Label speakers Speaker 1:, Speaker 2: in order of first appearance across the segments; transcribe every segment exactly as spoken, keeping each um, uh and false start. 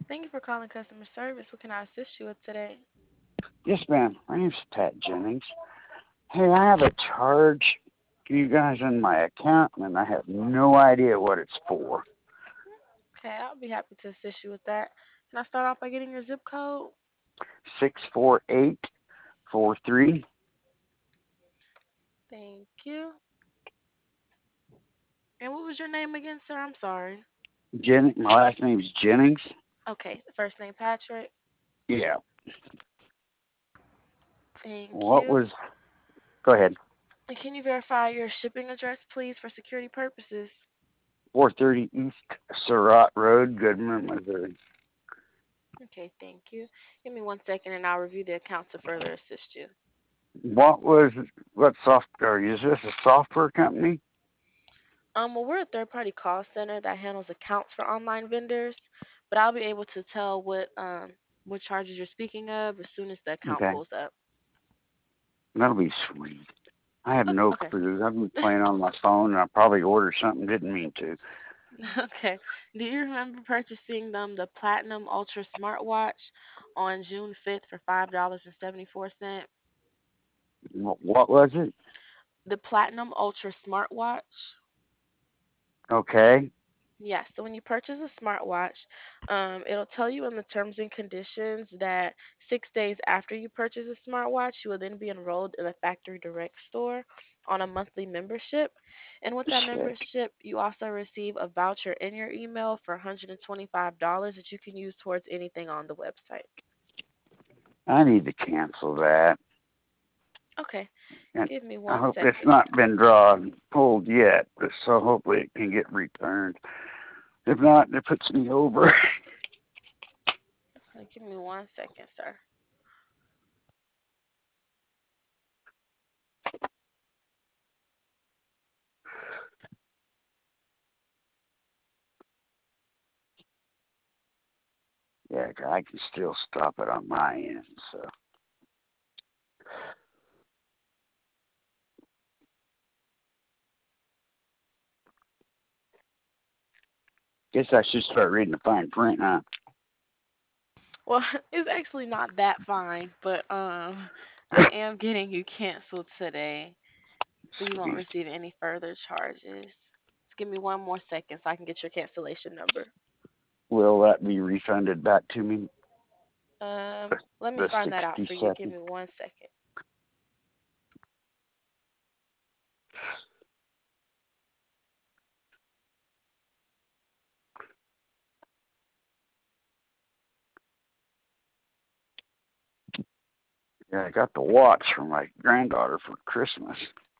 Speaker 1: Thank you for calling customer service. What can I assist you with today?
Speaker 2: Yes, ma'am. My name's Pat Jennings. Hey, I have a charge to you guys in my account, and I have no idea what it's for.
Speaker 1: Okay, I'll be happy to assist you with that. Can I start off by getting your zip code?
Speaker 2: Six four eight four three.
Speaker 1: Thank you. And what was your name again, sir? I'm sorry.
Speaker 2: Jen. My last name's Jennings.
Speaker 1: Okay, first name Patrick.
Speaker 2: Yeah.
Speaker 1: Thank
Speaker 2: What
Speaker 1: you.
Speaker 2: was? Go ahead.
Speaker 1: And can you verify your shipping address, please, for security purposes?
Speaker 2: Four thirty East Surratt Road, Goodman, Missouri.
Speaker 1: Okay, thank you. Give me one second and I'll review the account to further assist you.
Speaker 2: What was? What software? Is this a software company?
Speaker 1: Um, well, we're a third-party call center that handles accounts for online vendors, but I'll be able to tell what um what charges you're speaking of as soon as the account
Speaker 2: Okay,
Speaker 1: pulls up.
Speaker 2: that'll be sweet. I have
Speaker 1: Oh,
Speaker 2: no
Speaker 1: okay.
Speaker 2: clue. I've been playing on my phone, and I probably ordered something didn't mean to.
Speaker 1: Okay. Do you remember purchasing them the Platinum Ultra smartwatch on June fifth for five dollars and seventy-four cents?
Speaker 2: Wh- What was it?
Speaker 1: The Platinum Ultra smartwatch?
Speaker 2: Okay.
Speaker 1: Yes. So when you purchase a smartwatch, um, it'll tell you in the terms and conditions that six days after you purchase a smartwatch, you will then be enrolled in a factory direct store on a monthly membership. And with that
Speaker 2: Sick.
Speaker 1: membership, you also receive a voucher in your email for one hundred twenty-five dollars that you can use towards anything on the website.
Speaker 2: I need to cancel that.
Speaker 1: Okay.
Speaker 2: And
Speaker 1: Give me
Speaker 2: I
Speaker 1: one
Speaker 2: hope it's
Speaker 1: second.
Speaker 2: not been drawn, pulled yet, but so hopefully it can get returned. If not, it puts me over.
Speaker 1: Uh, Give me one second, sir.
Speaker 2: Yeah, I can still stop it on my end, so. Guess I should start reading the fine print, huh?
Speaker 1: Well, it's actually not that fine, but um, I am getting you canceled today, so you won't
Speaker 2: Sweet.
Speaker 1: receive any further charges. Just give me one more second so I can get your cancellation number.
Speaker 2: Will that be refunded back to me?
Speaker 1: Um,
Speaker 2: The,
Speaker 1: let me
Speaker 2: the
Speaker 1: find that out for you. Give
Speaker 2: sixty-second.
Speaker 1: me one second.
Speaker 2: Yeah, I got the watch for my granddaughter for Christmas.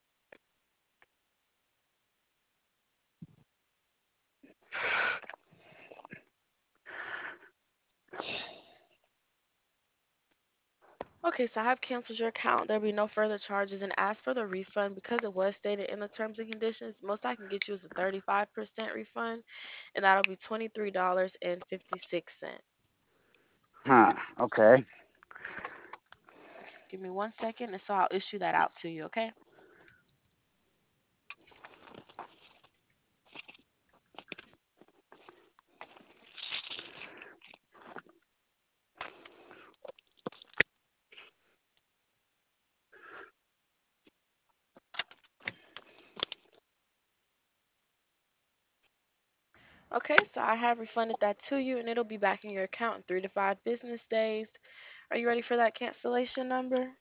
Speaker 1: Okay, so I have canceled your account. There'll be no further charges. And as for the refund, because it was stated in the terms and conditions, most I can get you is a thirty-five percent refund, and that'll be twenty-three dollars and fifty-six cents.
Speaker 2: Huh, okay.
Speaker 1: Give me one second, and so I'll issue that out to you, okay? Okay, so I have refunded that to you, and it'll be back in your account in three to five business days. Are you ready for that cancellation number?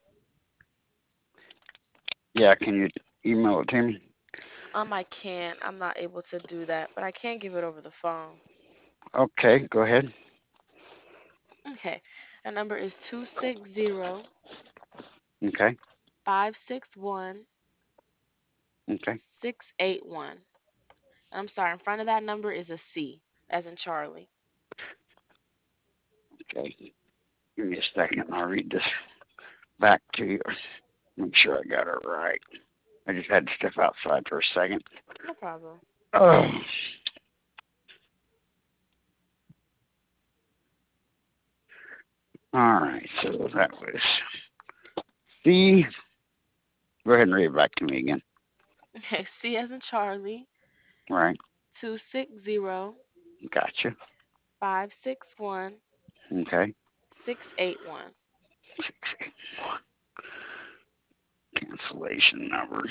Speaker 2: Yeah, can you email it to me?
Speaker 1: Um, I can't. I'm not able to do that, but I can give it over the phone.
Speaker 2: Okay, go ahead.
Speaker 1: Okay, that number is two six zero
Speaker 2: Okay,
Speaker 1: five six one
Speaker 2: okay,
Speaker 1: six eight one. I'm sorry, in front of that number is a C, as in Charlie.
Speaker 2: okay. Give me a second and I'll read this back to you. Make sure I got it right. I just had to step outside for a second.
Speaker 1: No problem.
Speaker 2: Oh, all right, so that was C. Go ahead and read it back to me again.
Speaker 1: Okay, C as in Charlie,
Speaker 2: Right,
Speaker 1: two six zero
Speaker 2: gotcha.
Speaker 1: five six one,
Speaker 2: Okay.
Speaker 1: six eight one.
Speaker 2: Cancellation number.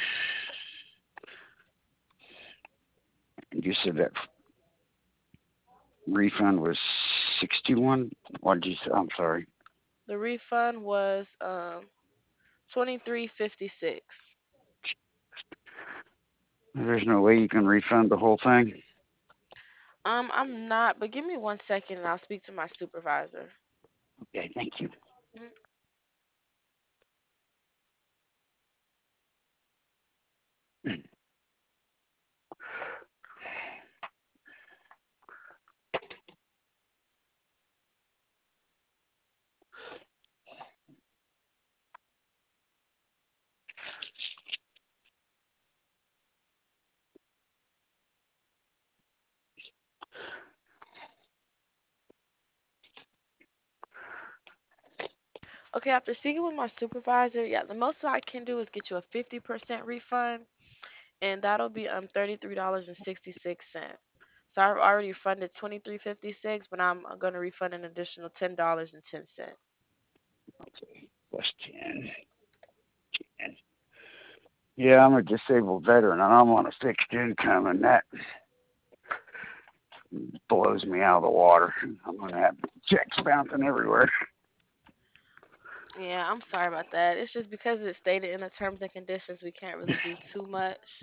Speaker 2: And you said that refund was sixty-one. What did you say? I'm sorry.
Speaker 1: The refund was um twenty three fifty six.
Speaker 2: There's no way you can refund the whole thing.
Speaker 1: Um, I'm not, but give me one second and I'll speak to my supervisor.
Speaker 2: Okay, thank you.
Speaker 1: Mhm. Okay, after speaking with my supervisor, yeah, the most I can do is get you a fifty percent refund, and that'll be um thirty-three dollars and sixty-six cents. So I've already funded twenty-three fifty-six, but I'm going to refund an additional ten dollars and ten cents.
Speaker 2: Okay, plus ten. ten. Yeah, I'm a disabled veteran and I'm on a fixed income, and that blows me out of the water. I'm going to have checks bouncing everywhere.
Speaker 1: Yeah, I'm sorry about that. It's just because it's stated in the terms and conditions, we can't really do too much.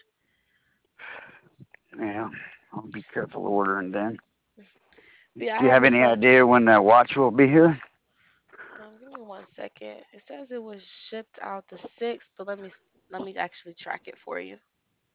Speaker 2: Yeah, I'll be careful ordering then.
Speaker 1: But yeah, I
Speaker 2: Do you
Speaker 1: have
Speaker 2: have
Speaker 1: the
Speaker 2: any
Speaker 1: funds.
Speaker 2: idea when that watch will be here?
Speaker 1: Um, give me one second. It says it was shipped out the sixth, but let me s- let me actually track it for you.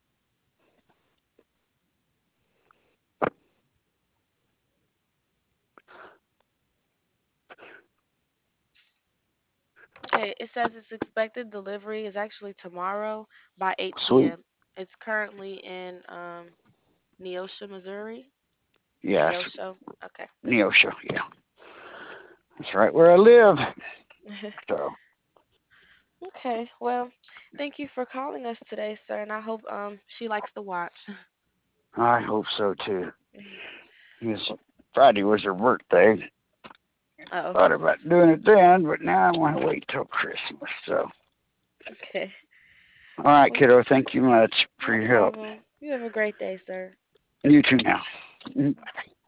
Speaker 1: Okay, it says its expected delivery is actually tomorrow by
Speaker 2: Sweet.
Speaker 1: eight p m. It's currently in um Neosho, Missouri.
Speaker 2: Yes,
Speaker 1: Neosho. Okay.
Speaker 2: Neosho. Yeah, that's right where I live. So
Speaker 1: Okay. Well, thank you for calling us today, sir, and I hope um she likes the watch.
Speaker 2: I hope so too. Yes, Friday was her birthday.
Speaker 1: Oh,
Speaker 2: Thought about doing it then, but now I want to wait till Christmas. So,
Speaker 1: okay.
Speaker 2: all right,
Speaker 1: Well,
Speaker 2: kiddo. Thank you much for
Speaker 1: no
Speaker 2: your help.
Speaker 1: problem. You have a great day, sir.
Speaker 2: You too now.